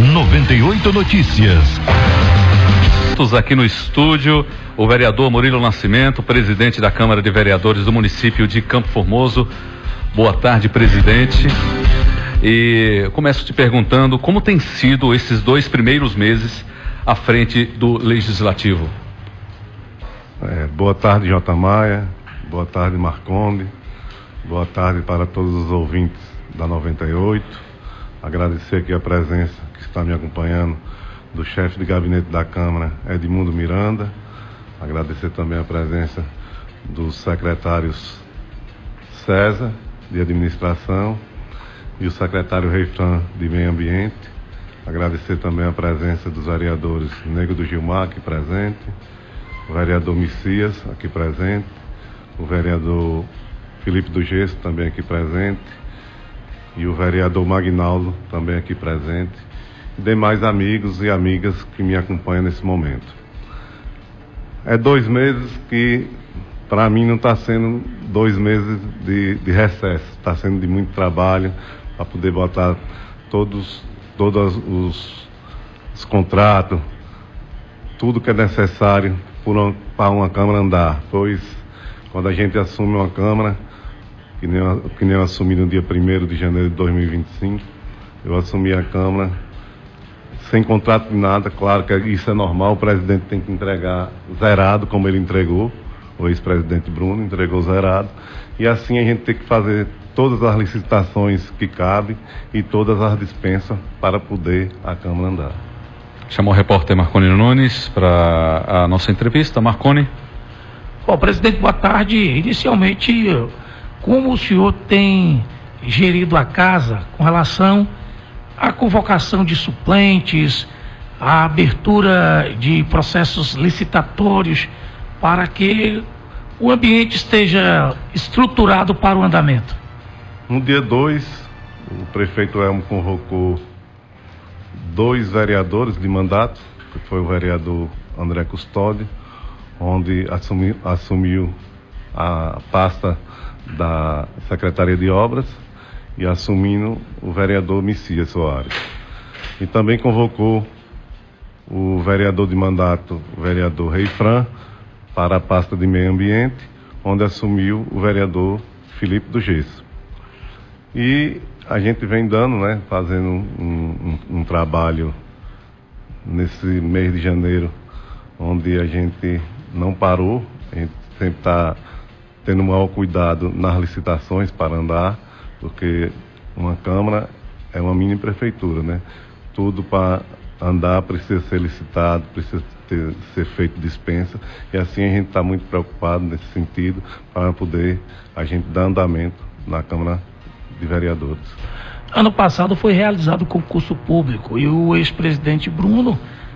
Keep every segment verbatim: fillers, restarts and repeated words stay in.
noventa e oito Notícias. Aqui no estúdio, o vereador Murilo Nascimento, presidente da Câmara de Vereadores do município de Campo Formoso. Boa tarde, presidente. E eu começo te perguntando como tem sido esses dois primeiros meses à frente do Legislativo. É, boa tarde, J. Maia. Boa tarde, Marconde. Boa tarde para todos os ouvintes da noventa e oito. Agradecer aqui a presença que está me acompanhando do chefe de gabinete da Câmara, Edmundo Miranda. Agradecer também a presença dos secretários César, de Administração, e o secretário Reifran, de Meio Ambiente. Agradecer também a presença dos vereadores Nego do Gilmar, aqui presente, o vereador Messias, aqui presente, o vereador Felipe do Gesso, também aqui presente, e o vereador Magnaldo, também aqui presente, e demais amigos e amigas que me acompanham nesse momento. É dois meses que, para mim, não está sendo dois meses de, de recesso, está sendo de muito trabalho para poder botar todos, todos os, os contratos, tudo que é necessário para uma Câmara andar, pois quando a gente assume uma Câmara, que nem, eu, que nem eu assumi no dia primeiro de janeiro de dois mil e vinte e cinco, eu assumi a Câmara sem contrato de nada. Claro que isso é normal, o presidente tem que entregar zerado, como ele entregou, o ex-presidente Bruno entregou zerado, e assim a gente tem que fazer todas as licitações que cabem e todas as dispensas para poder a Câmara andar. Chamou o repórter Marconi Nunes para a nossa entrevista. Marconi. Bom, presidente, boa tarde. Inicialmente, como o senhor tem gerido a casa com relação à convocação de suplentes, à abertura de processos licitatórios para que o ambiente esteja estruturado para o andamento? No dia dois, o prefeito Elmo convocou dois vereadores de mandato, que foi o vereador André Custódio, onde assumi, assumiu a pasta da Secretaria de Obras, e assumindo o vereador Messias Soares. E também convocou o vereador de mandato, o vereador Reifran, para a pasta de Meio Ambiente, onde assumiu o vereador Felipe do Gesso. E a gente vem dando, né, fazendo um, um, um trabalho nesse mês de janeiro, onde a gente não parou, a gente sempre está tendo o maior cuidado nas licitações para andar, porque uma Câmara é uma mini prefeitura, né? Tudo para andar precisa ser licitado, precisa ter, ser feito dispensa, e assim a gente está muito preocupado nesse sentido para poder a gente dar andamento na Câmara de Vereadores. Ano passado foi realizado o concurso público e o ex-presidente Bruno,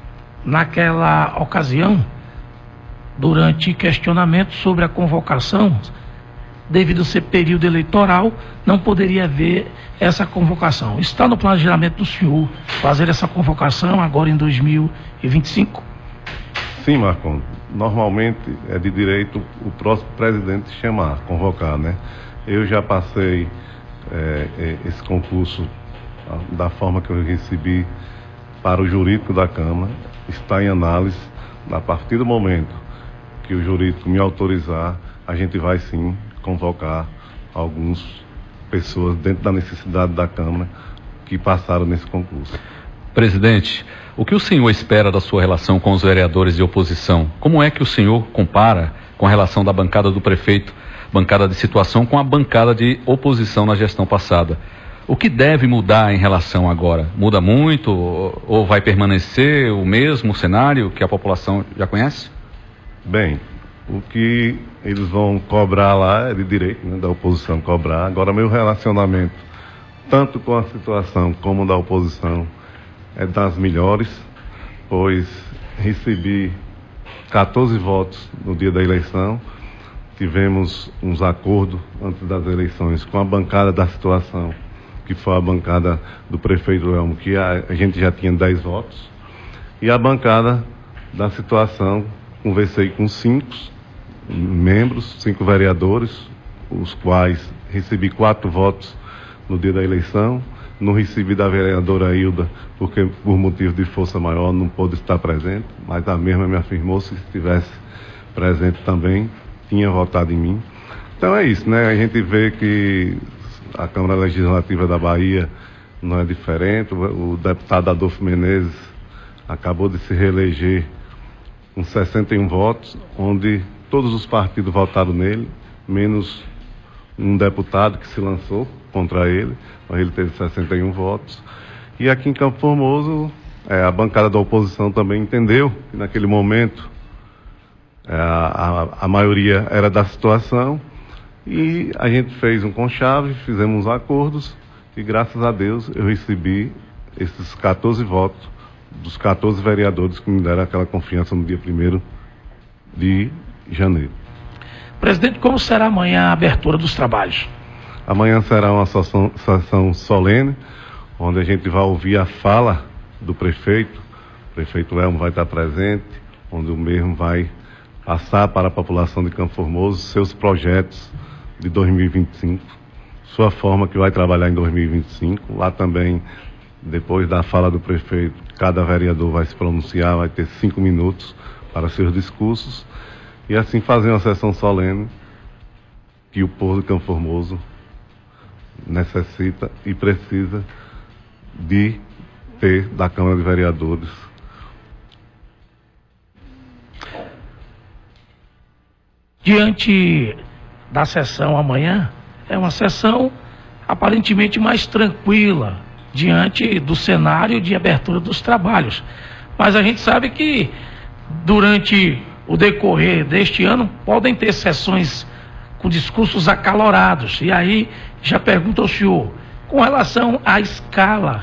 naquela ocasião, durante questionamento sobre a convocação, devido ser período eleitoral, não poderia haver essa convocação. Está no planejamento do senhor fazer essa convocação agora em dois mil e vinte e cinco? Sim, Marcon. Normalmente é de direito o próximo presidente chamar, convocar, né? Eu já passei é, esse concurso da forma que eu recebi para o jurídico da Câmara, está em análise. A partir do momento que o jurídico me autorizar, a gente vai sim convocar algumas pessoas dentro da necessidade da Câmara que passaram nesse concurso. Presidente, o que o senhor espera da sua relação com os vereadores de oposição? Como é que o senhor compara com a relação da bancada do prefeito, bancada de situação, com a bancada de oposição na gestão passada? O que deve mudar em relação agora? Muda muito ou vai permanecer o mesmo cenário que a população já conhece? Bem, o que eles vão cobrar lá é de direito, né, da oposição cobrar. Agora, meu relacionamento, tanto com a situação como da oposição, é das melhores, pois recebi quatorze votos no dia da eleição. Tivemos uns acordos antes das eleições com a bancada da situação, que foi a bancada do prefeito Elmo, que a, a gente já tinha dez votos, e a bancada da situação, conversei com cinco membros, cinco vereadores, os quais recebi quatro votos no dia da eleição, não recebi da vereadora Hilda, porque por motivo de força maior não pôde estar presente, mas a mesma me afirmou, se estivesse presente também, tinha votado em mim. Então é isso, né? A gente vê que a Câmara Legislativa da Bahia não é diferente. O deputado Adolfo Menezes acabou de se reeleger com sessenta e um votos, onde todos os partidos votaram nele, menos um deputado que se lançou contra ele, mas ele teve sessenta e um votos. E aqui em Campo Formoso, é, a bancada da oposição também entendeu que naquele momento é, a, a, a maioria era da situação, e a gente fez um conchave, fizemos acordos, e graças a Deus eu recebi esses quatorze votos dos quatorze vereadores que me deram aquela confiança no dia primeiro de janeiro. Presidente, como será amanhã a abertura dos trabalhos? Amanhã será uma sessão, sessão solene, onde a gente vai ouvir a fala do prefeito. O prefeito Elmo vai estar presente, onde o mesmo vai passar para a população de Campo Formoso seus projetos de dois mil e vinte e cinco, sua forma que vai trabalhar em dois mil e vinte e cinco. Lá também, depois da fala do prefeito, cada vereador vai se pronunciar, vai ter cinco minutos para seus discursos, e assim fazer uma sessão solene que o povo de Campo Formoso necessita e precisa de ter da Câmara de Vereadores. Diante da sessão amanhã, é uma sessão aparentemente mais tranquila, diante do cenário de abertura dos trabalhos. Mas a gente sabe que durante o decorrer deste ano podem ter sessões com discursos acalorados. E aí já pergunto ao senhor, com relação à escala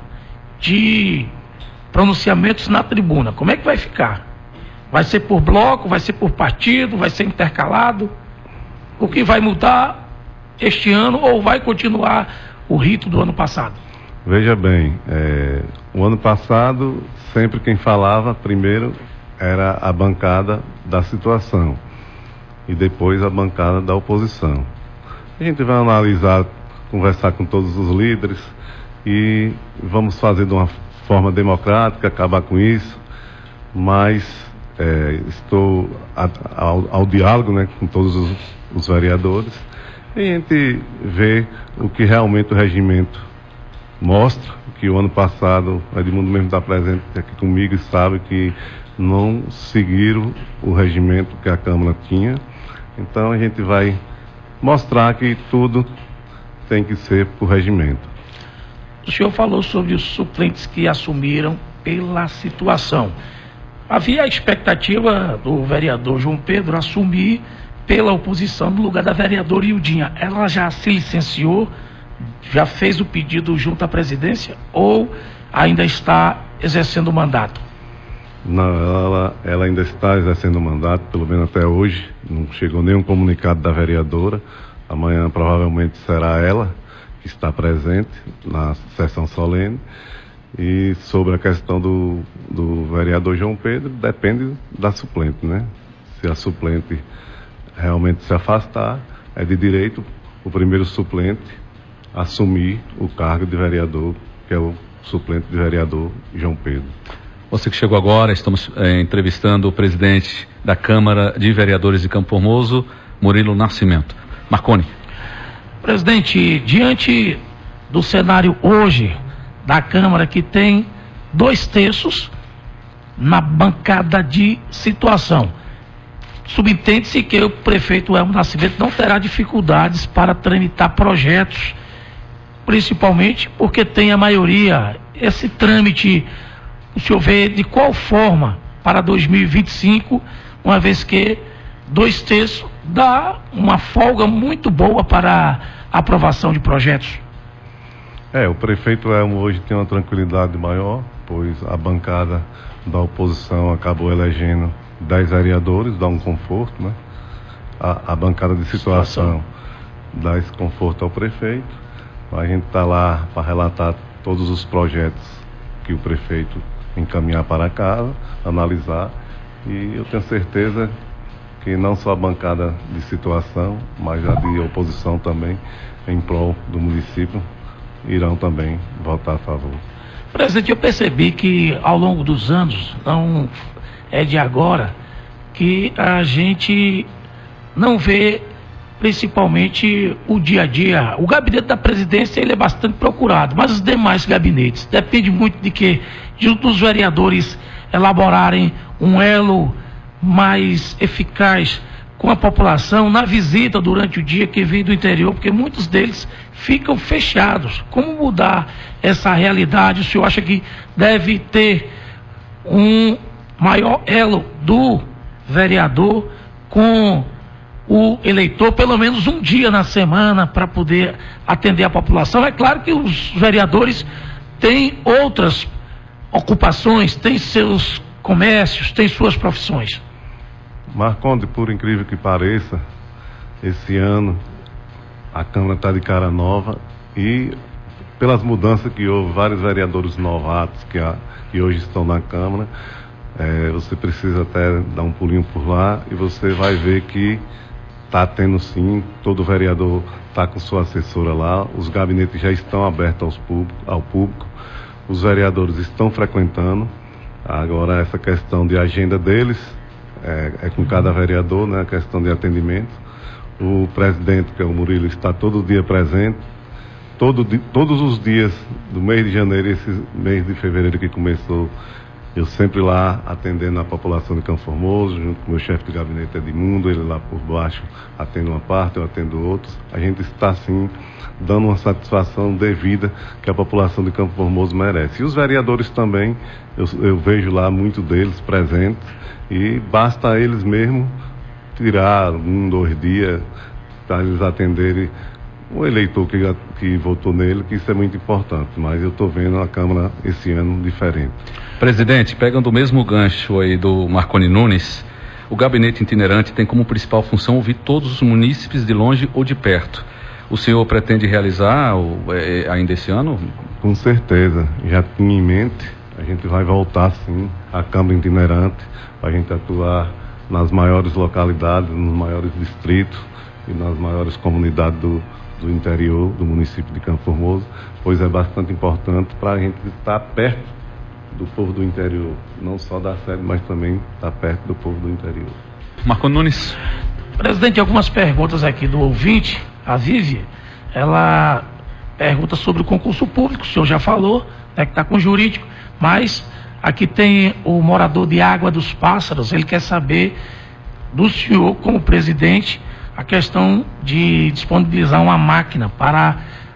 de pronunciamentos na tribuna, como é que vai ficar? Vai ser por bloco, vai ser por partido, vai ser intercalado? O que vai mudar este ano ou vai continuar o rito do ano passado? Veja bem, é, o ano passado, sempre quem falava primeiro era a bancada da situação e depois a bancada da oposição. A gente vai analisar, conversar com todos os líderes e vamos fazer de uma forma democrática, acabar com isso, mas é, estou a, ao, ao diálogo, né, com todos os, os vereadores, e a gente vê o que realmente o regimento mostra, que o ano passado, o Edmundo mesmo está presente aqui comigo e sabe que não seguiram o regimento que a Câmara tinha. Então a gente vai mostrar que tudo tem que ser por regimento. O senhor falou sobre os suplentes que assumiram pela situação. Havia a expectativa do vereador João Pedro assumir pela oposição no lugar da vereadora Hildinha. Ela já se licenciou, já fez o pedido junto à presidência ou ainda está exercendo o mandato? Não, ela, ela ainda está exercendo o mandato, pelo menos até hoje. Não chegou nenhum comunicado da vereadora. Amanhã provavelmente será ela que está presente na sessão solene. E sobre a questão do, do vereador João Pedro, depende da suplente, né? Se a suplente realmente se afastar, é de direito o primeiro suplente assumir o cargo de vereador, que é o suplente de vereador João Pedro. Você que chegou agora, estamos é, entrevistando o presidente da Câmara de Vereadores de Campo Formoso, Murilo Nascimento. Marconi. Presidente, diante do cenário hoje da Câmara, que tem dois terços na bancada de situação, subentende-se que o prefeito Elmo Nascimento não terá dificuldades para tramitar projetos, principalmente porque tem a maioria. Esse trâmite, o senhor vê de qual forma para dois mil e vinte e cinco, uma vez que dois terços dá uma folga muito boa para a aprovação de projetos? É, o prefeito Elmo hoje tem uma tranquilidade maior, pois a bancada da oposição acabou elegendo dez vereadores, dá um conforto, né? A, a bancada de situação dá esse conforto ao prefeito. A gente está lá para relatar todos os projetos que o prefeito encaminhar para casa, analisar, e eu tenho certeza que não só a bancada de situação, mas a de oposição também, em prol do município, irão também votar a favor. Presidente, eu percebi que ao longo dos anos, não é de agora, que a gente não vê principalmente o dia a dia. O gabinete da presidência ele é bastante procurado, mas os demais gabinetes, depende muito de que de, dos vereadores elaborarem um elo mais eficaz com a população na visita durante o dia que vem do interior, porque muitos deles ficam fechados. Como mudar essa realidade? O senhor acha que deve ter um maior elo do vereador com o eleitor, pelo menos um dia na semana, para poder atender a população? É claro que os vereadores têm outras ocupações, têm seus comércios, têm suas profissões. Marconde, por incrível que pareça, esse ano a Câmara está de cara nova e pelas mudanças que houve, vários vereadores novatos que, há, que hoje estão na Câmara, é, você precisa até dar um pulinho por lá e você vai ver que está tendo sim, todo vereador está com sua assessora lá, os gabinetes já estão abertos aos público, ao público, os vereadores estão frequentando, agora essa questão de agenda deles é, é com cada vereador, né, a questão de atendimento. O presidente, que é o Murilo, está todo dia presente, todo, todos os dias do mês de janeiro e esse mês de fevereiro que começou, eu sempre lá atendendo a população de Campo Formoso, junto com o meu chefe de gabinete Edmundo, ele lá por baixo atende uma parte, eu atendo outros. A gente está, sim, dando uma satisfação devida que a população de Campo Formoso merece. E os vereadores também, eu, eu vejo lá muito deles presentes, e basta eles mesmo tirar um, dois dias para eles atenderem o eleitor que, que votou nele, que isso é muito importante, mas eu estou vendo a Câmara esse ano diferente. Presidente, pegando o mesmo gancho aí do Marconi Nunes, o gabinete itinerante tem como principal função ouvir todos os munícipes de longe ou de perto. O senhor pretende realizar é, ainda esse ano? Com certeza, já tinha em mente, a gente vai voltar sim à Câmara itinerante, para a gente atuar nas maiores localidades, nos maiores distritos e nas maiores comunidades do, do interior do município de Campo Formoso, pois é bastante importante para a gente estar perto do povo do interior, não só da sede, mas também estar perto do povo do interior. Marco Nunes. Presidente, algumas perguntas aqui do ouvinte, a Vivi, ela pergunta sobre o concurso público, o senhor já falou, né, que está com o jurídico, mas aqui tem o morador de Água dos Pássaros, ele quer saber do senhor, como presidente, a questão de disponibilizar uma máquina para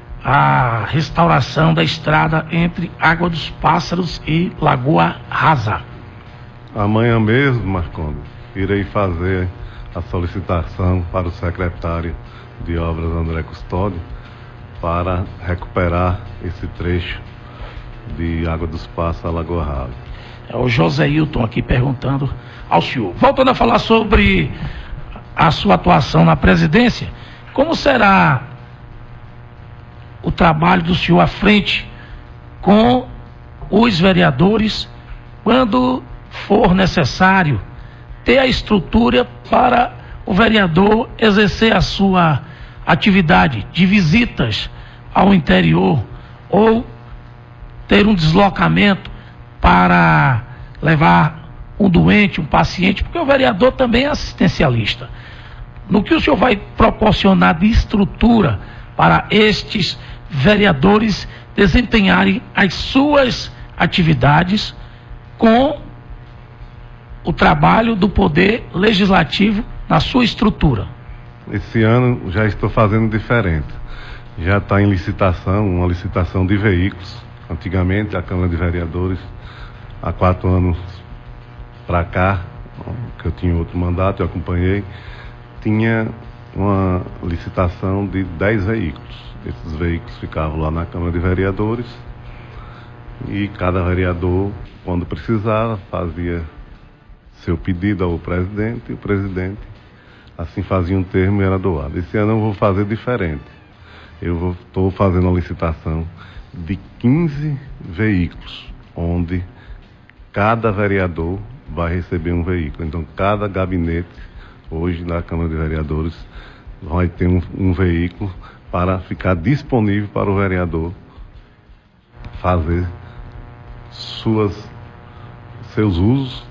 a restauração da estrada entre Água dos Pássaros e Lagoa Rasa. Amanhã mesmo, Marcondes, irei fazer a solicitação para o secretário de Obras, André Custódio, para recuperar esse trecho de Água dos Pássaros a Lagoa Rasa. É o José Hilton aqui perguntando ao senhor. Voltando a falar sobre a sua atuação na presidência, como será o trabalho do senhor à frente com os vereadores quando for necessário ter a estrutura para o vereador exercer a sua atividade de visitas ao interior ou ter um deslocamento para levar um doente, um paciente, porque o vereador também é assistencialista. No que o senhor vai proporcionar de estrutura para estes vereadores desempenharem as suas atividades com o trabalho do Poder Legislativo na sua estrutura? Esse ano já estou fazendo diferente. Já está em licitação, uma licitação de veículos. Antigamente a Câmara de Vereadores, há quatro anos para cá, que eu tinha outro mandato, eu acompanhei, tinha uma licitação de dez veículos. Esses veículos ficavam lá na Câmara de Vereadores e cada vereador, quando precisava, fazia seu pedido ao presidente e o presidente assim fazia um termo e era doado. Esse ano eu vou fazer diferente. Eu estou fazendo uma licitação de quinze veículos, onde cada vereador vai receber um veículo. Então, cada gabinete, hoje na Câmara de Vereadores, vai ter um, um veículo para ficar disponível para o vereador fazer suas, seus usos.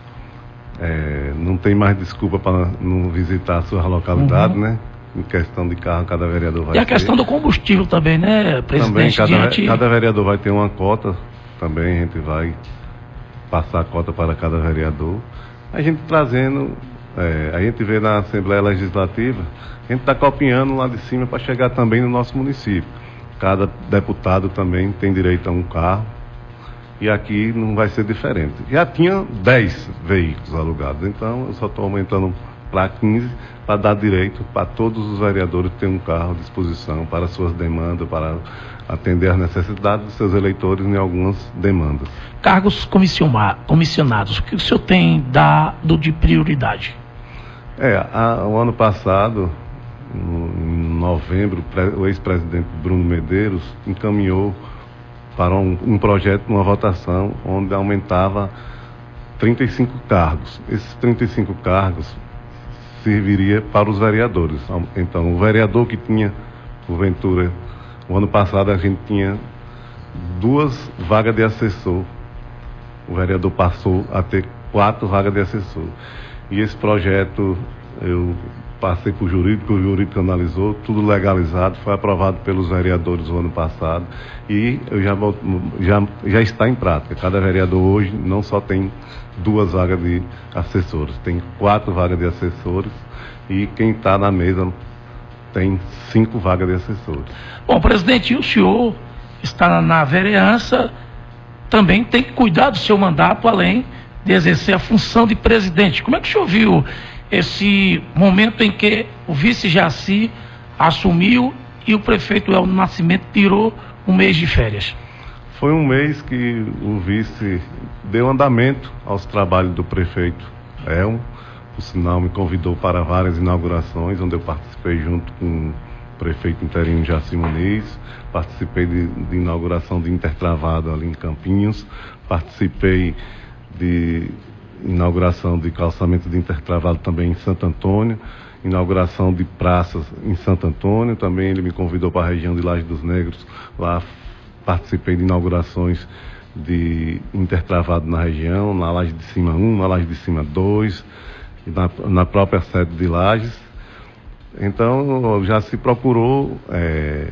É, não tem mais desculpa para não visitar a sua localidade, uhum. né? Em questão de carro, cada vereador vai ter. E a ter. questão do combustível também, né, presidente? Também, cada, diante... cada vereador vai ter uma cota, também a gente vai passar a cota para cada vereador. A gente trazendo, é, a gente vê na Assembleia Legislativa, a gente está copiando lá de cima para chegar também no nosso município. Cada deputado também tem direito a um carro. E aqui não vai ser diferente. Já tinha dez veículos alugados, então eu só estou aumentando para quinze, para dar direito para todos os vereadores terem um carro à disposição para suas demandas, para atender às necessidades dos seus eleitores em algumas demandas. Cargos comissionados, o que o senhor tem dado de prioridade? É, a, o ano passado, no, em novembro, o ex-presidente Bruno Medeiros encaminhou para um, um projeto, uma votação, onde aumentava trinta e cinco cargos. Esses trinta e cinco cargos serviria para os vereadores. Então, o vereador que tinha, porventura, o ano passado a gente tinha duas vagas de assessor. O vereador passou a ter quatro vagas de assessor. E esse projeto, eu passei para o jurídico, o jurídico analisou, tudo legalizado, foi aprovado pelos vereadores o ano passado e eu já, já, já está em prática. Cada vereador hoje não só tem duas vagas de assessores, tem quatro vagas de assessores e quem está na mesa tem cinco vagas de assessores. Bom, presidente, e o senhor está na vereança, também tem que cuidar do seu mandato, além de exercer a função de presidente. Como é que o senhor viu esse momento em que o vice Jaci assumiu e o prefeito Elmo Nascimento tirou um mês de férias? Foi um mês que o vice deu andamento aos trabalhos do prefeito Elmo. Por sinal, me convidou para várias inaugurações, onde eu participei junto com o prefeito interino Jaci Muniz, participei de, de inauguração de Intertravado ali em Campinhos, participei de inauguração de calçamento de Intertravado também em Santo Antônio, inauguração de praças em Santo Antônio, também ele me convidou para a região de Laje dos Negros, lá participei de inaugurações de Intertravado na região, na Laje de Cima um, na Laje de Cima dois, na, na própria sede de Lajes. Então já se procurou é,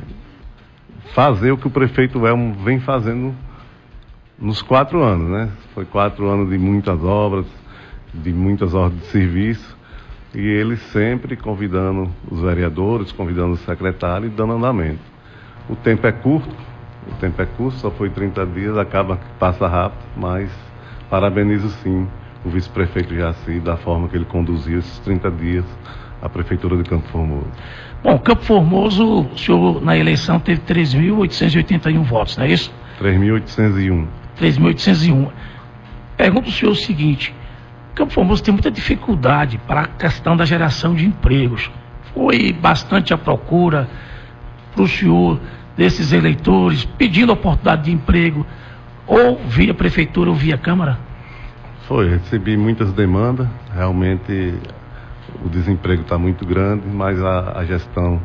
fazer o que o prefeito Elmo vem fazendo nos quatro anos, né? Foi quatro anos de muitas obras, de muitas ordens de serviço, e ele sempre convidando os vereadores, convidando os secretários e dando andamento. O tempo é curto, o tempo é curto, só foi trinta dias, acaba que passa rápido, mas parabenizo sim o vice-prefeito Jaci da forma que ele conduziu esses trinta dias à Prefeitura de Campo Formoso. Bom, Campo Formoso, o senhor na eleição teve três mil oitocentos e oitenta e um votos, não é isso? três mil oitocentos e um. três mil oitocentos e um. Pergunto ao senhor o seguinte: Campo Formoso tem muita dificuldade para a questão da geração de empregos. Foi bastante a procura para o senhor desses eleitores pedindo oportunidade de emprego, ou via prefeitura ou via Câmara? Foi, recebi muitas demandas, realmente o desemprego está muito grande, mas a, a gestão,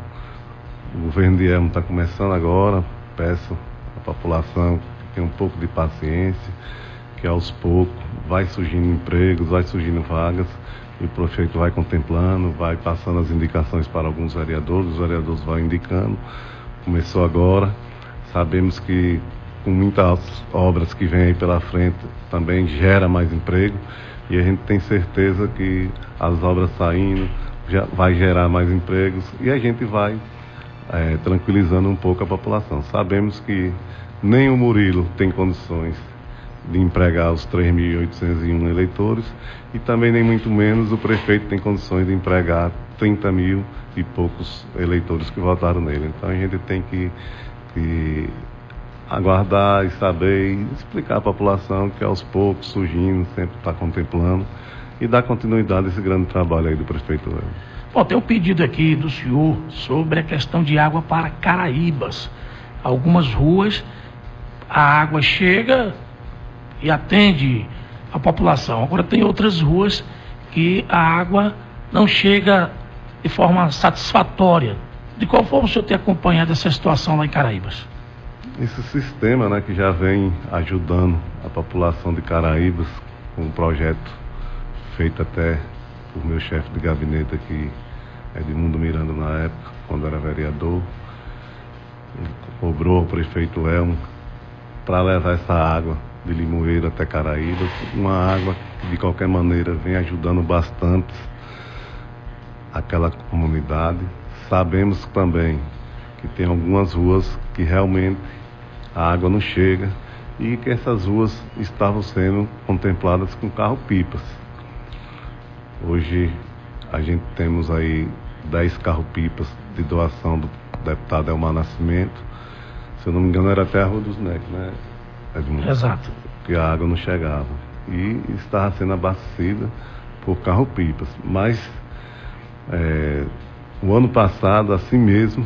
o governo de Elmo está começando agora. Peço à população que tenha um pouco de paciência, que aos poucos vai surgindo empregos, vai surgindo vagas, e o prefeito vai contemplando, vai passando as indicações para alguns vereadores, os vereadores vão indicando. Começou agora, sabemos que com muitas obras que vêm aí pela frente também gera mais emprego, e a gente tem certeza que as obras saindo já vai gerar mais empregos, e a gente vai é, tranquilizando um pouco a população. Sabemos que nem o Murilo tem condições de empregar os três mil e oitocentos e um eleitores, e também nem muito menos o prefeito tem condições de empregar trinta mil e poucos eleitores que votaram nele. Então a gente tem que, que aguardar e saber e explicar à população que aos poucos surgindo, sempre está contemplando, e dar continuidade a esse grande trabalho aí do prefeito Elmo. Bom, tem um pedido aqui do senhor sobre a questão de água para Caraíbas. Algumas ruas, a água chega e atende a população. Agora tem outras ruas que a água não chega de forma satisfatória. De qual forma o senhor tem acompanhado essa situação lá em Caraíbas? esse sistema, né, que já vem ajudando a população de Caraíbas, com um projeto feito até por meu chefe de gabinete aqui, Edmundo Miranda, na época, quando era vereador. Ele cobrou o prefeito Elmo para levar essa água de Limoeiro até Caraíbas, uma água que de qualquer maneira vem ajudando bastante aquela comunidade. Sabemos também que tem algumas ruas que realmente a água não chega e que essas ruas estavam sendo contempladas com carro-pipas. Hoje a gente temos aí dez carro-pipas de doação do deputado Elmar Nascimento. Se eu não me engano era até a Rua dos Necos, né, Edmundo? Exato. Que a água não chegava e estava sendo abastecida por carro-pipas. Mas é, o ano passado, assim mesmo,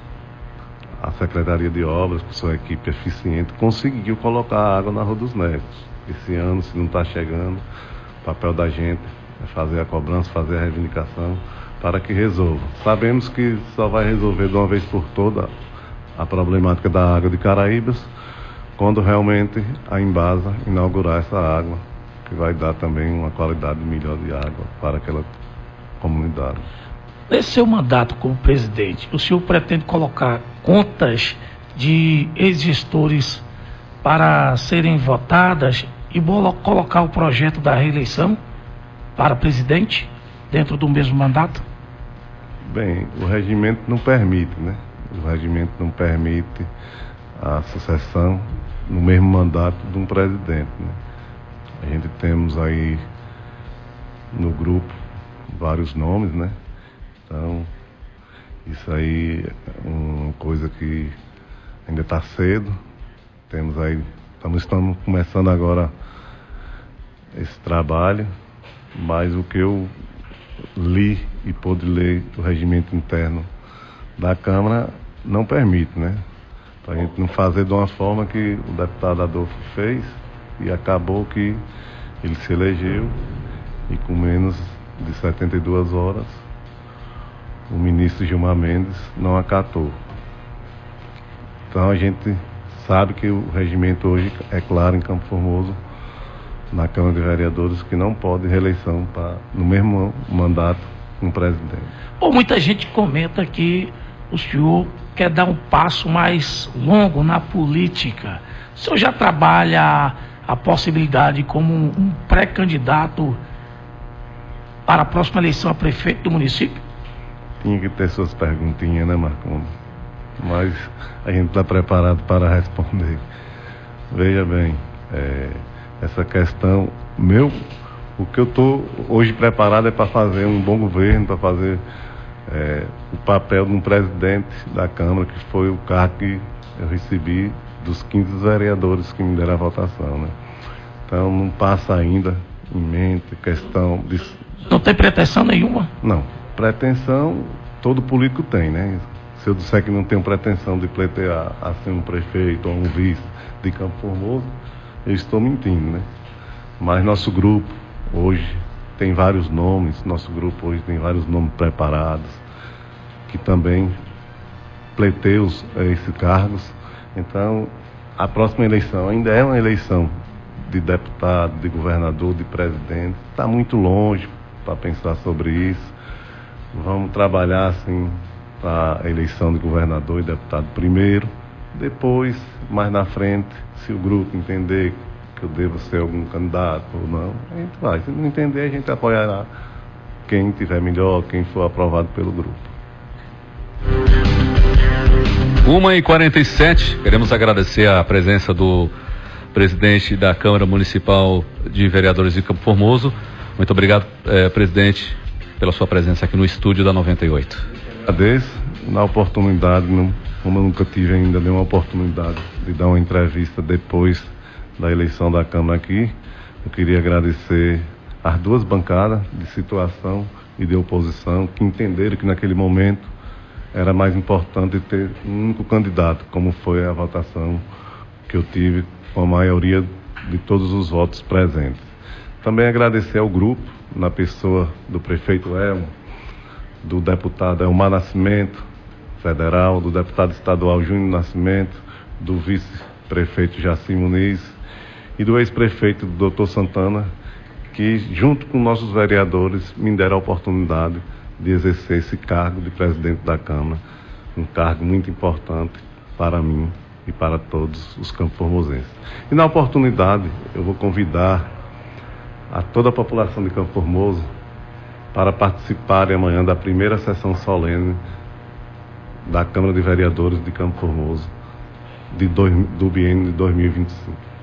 a Secretaria de Obras, com sua equipe eficiente, conseguiu colocar a água na Rua dos Necos. Esse ano, se não está chegando, o papel da gente é fazer a cobrança, fazer a reivindicação para que resolva. Sabemos que só vai resolver de uma vez por toda a problemática da água de Caraíbas quando realmente a Embasa inaugurar essa água, que vai dar também uma qualidade melhor de água para aquela comunidade. Nesse seu mandato como presidente, o senhor pretende colocar contas de ex-gestores para serem votadas e colocar o projeto da reeleição para presidente dentro do mesmo mandato? Bem, o regimento não permite, né? O regimento não permite a sucessão no mesmo mandato de um presidente, né? A gente temos aí no grupo vários nomes, né? Então, isso aí é uma coisa que ainda está cedo. Temos aí, estamos, estamos começando agora esse trabalho, mas o que eu li e pude ler do regimento interno da Câmara não permite, né? Para a gente não fazer de uma forma que o deputado Adolfo fez e acabou que ele se elegeu e com menos de setenta e duas horas o ministro Gilmar Mendes não acatou. Então a gente sabe que o regimento hoje é claro em Campo Formoso, na Câmara de Vereadores, que não pode reeleição pra, no mesmo mandato com um presidente. Ou muita gente comenta que o senhor quer dar um passo mais longo na política. O senhor já trabalha a possibilidade como um pré-candidato para a próxima eleição a prefeito do município? Tinha que ter suas perguntinhas, né, Marcondes? Mas a gente está preparado para responder. Veja bem, é, essa questão, meu, o que eu estou hoje preparado é para fazer um bom governo, para fazer é, o papel de um presidente da Câmara, que foi o cargo que eu recebi dos quinze vereadores que me deram a votação, né? Então não passa ainda em mente questão de... Não tem pretensão nenhuma? Não. Pretensão, todo político tem, né? Se eu disser que não tenho pretensão de pleitear a ser um prefeito ou um vice de Campo Formoso, eu estou mentindo, né? Mas nosso grupo hoje tem vários nomes, nosso grupo hoje tem vários nomes preparados, que também pleiteiam esses cargos. Então, a próxima eleição ainda é uma eleição de deputado, de governador, de presidente. Está muito longe para pensar sobre isso. Vamos trabalhar assim para a eleição de governador e deputado primeiro, depois, mais na frente, se o grupo entender que eu devo ser algum candidato ou não, a gente vai. Se não entender, a gente apoiará quem tiver melhor, quem for aprovado pelo grupo. uma e quarenta e sete, queremos agradecer a presença do presidente da Câmara Municipal de Vereadores de Campo Formoso. Muito obrigado, eh, presidente, pela sua presença aqui no estúdio da noventa e oito. Agradeço na oportunidade, não, como eu nunca tive ainda nenhuma oportunidade de dar uma entrevista depois da eleição da Câmara aqui, eu queria agradecer as duas bancadas de situação e de oposição que entenderam que naquele momento era mais importante ter um único candidato, como foi a votação que eu tive com a maioria de todos os votos presentes. Também agradecer ao grupo, na pessoa do prefeito Elmo, do deputado Elmar Nascimento, federal, do deputado estadual Júnior Nascimento, do vice-prefeito Jaci Muniz e do ex-prefeito doutor Santana, que junto com nossos vereadores me deram a oportunidade de exercer esse cargo de presidente da Câmara, um cargo muito importante para mim e para todos os campos formosenses. E na oportunidade eu vou convidar a toda a população de Campo Formoso para participarem amanhã da primeira sessão solene da Câmara de Vereadores de Campo Formoso de dois, do biênio de dois mil e vinte e cinco.